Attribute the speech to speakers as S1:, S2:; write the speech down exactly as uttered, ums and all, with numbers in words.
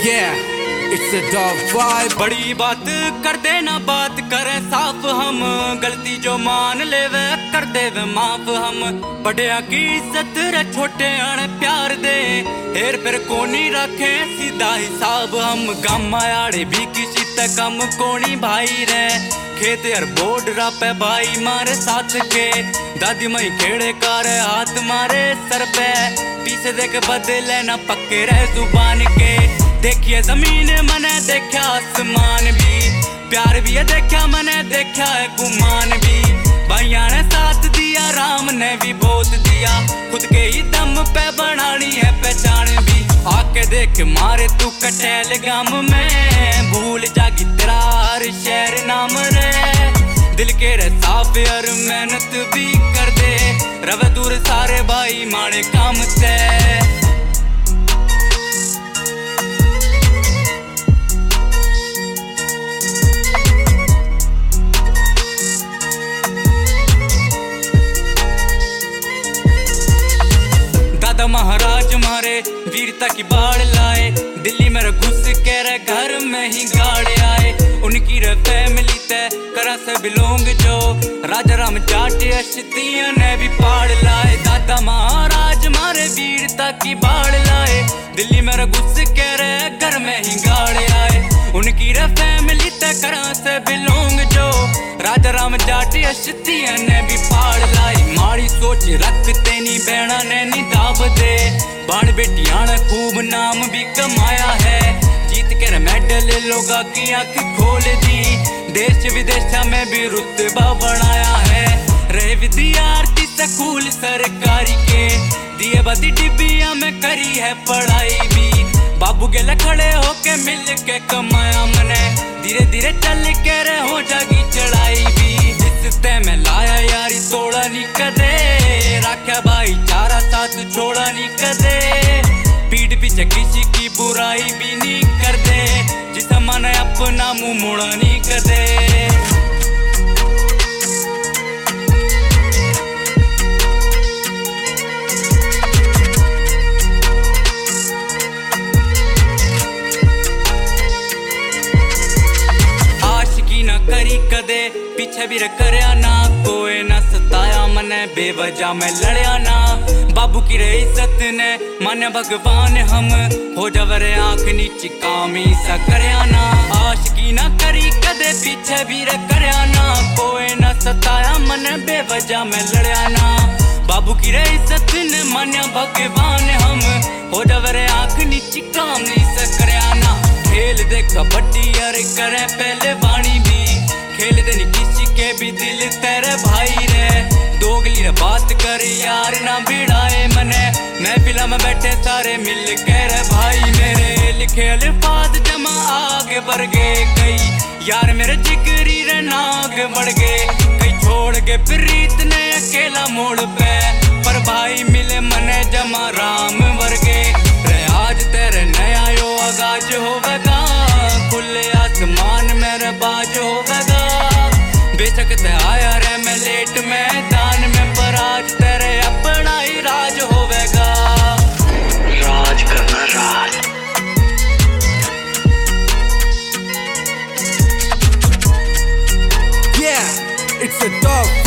S1: Yeah, it's a dog vibe.
S2: बड़ी बात कर दे ना बात करे साफ हम, गलती जो मान ले वे कर दे वे माफ हम। बड़े की इज्जत रे छोटे आने प्यार दे, हेर फिर कोनी रखे सीधा हिसाब हम। गामा आड़े भी किसी तक कम कोनी भाई रे, खेत यार बोर्ड पे भाई मारे साथ के। दादी मई खेड़े कार हाथ मारे सर पे, पीछे देख बदले ना पक्के रहे जुबान के। देखिए जमीन मैंने देखा आसमान भी, प्यार भी है देखा मैंने देखा है गुमान भी। भैया ने साथ दिया राम ने भी बहुत दिया, खुद के ही दम पे बनानी है पहचान भी। आके देख मारे तू कटेल गाम में, भूल जागी तेरा हर शहर नाम रे। दिल के रे साफ यार मेहनत भी कर दे, रवे दूर सारे भाई माड़े काम से। महाराज मारे वीरता की बाढ़ लाए, दिल्ली में घुस के रे घर में ही गाड़े आए। उनकी रे फैमिली तय करा से बिलोंग जो, राजा राम जाट अश्तिया ने भी पाड़ लाए। दादा महाराज मारे वीरता की बाढ़ लाए, दिल्ली में घुस के रे घर में ही गाड़े आए। उनकी रे फैमिली तय करा से बिलोंग जो, राजा राम जाट अश्तिया ने भी पाड़ लाई। माड़ी सोच रखते नी बैणा ने नी दाब दे, बाण बेटियां ने खूब नाम भी कमाया है। जीत कर मेडल लोगा की आंख खोल दी, देश विदेश में भी रुतबा बनाया है। रहे विद्यार्थी स्कूल सरकारी के, दिए बदी डिबिया में करी है पढ़ाई भी। बाबू के खड़े होके मिल के कमाया मने, धीरे धीरे चल के रे हो जागी चढ़ाई भी। जिसते में लाया यारी तोड़ा नहीं कदे, रखा भाईचारा साथ छोड़ा नहीं कदे। पीठ पीछे किसी की बुराई भी नहीं कर दे, जिसे मन अपना मुंह मोड़ा नहीं कदे। करी कदे पीछे भी करया ना, कोई ना सताया मने बेवजह में लड़या ना। बाबू की रे इज्जत ने माने भगवान हम, हो जावरे आंख नीची कामी सा करया ना। आशिकी ना करी कदे पीछे भी करया ना, कोई ना सताया मने बेवजह में लड़या ना। बाबू की रे इज्जत ने मान्या भगवान हम, हो जावरे आंख नीची कामी सा करया ना। खेल दे कबड्डी यार करे पहले वाणी भी, खेल दे नहीं किसी के भी दिल तेरे भाई रे। दोगली रे बात कर यार ना भिड़ाए मने, महफिला में बैठे सारे मिल के रे भाई मेरे। लिखे अल्फाज जमा आगे बढ़ गए कई, यार मेरे जिगरी रे नाग बढ़ गए कई। छोड़ के प्रीत ने अकेला मोड़ पे, पर भाई मिले मने जमा राम वर्गे रे। आज तेरे नया यो आगाज होवेगा, खुले आसमान मेरे बाज होवेगा। बेशक ते आया रे मैं लेट मैदान में, पर आज तेरे अपना ही राज होवेगा।
S3: राज करना राज।
S1: Yeah, it's a dog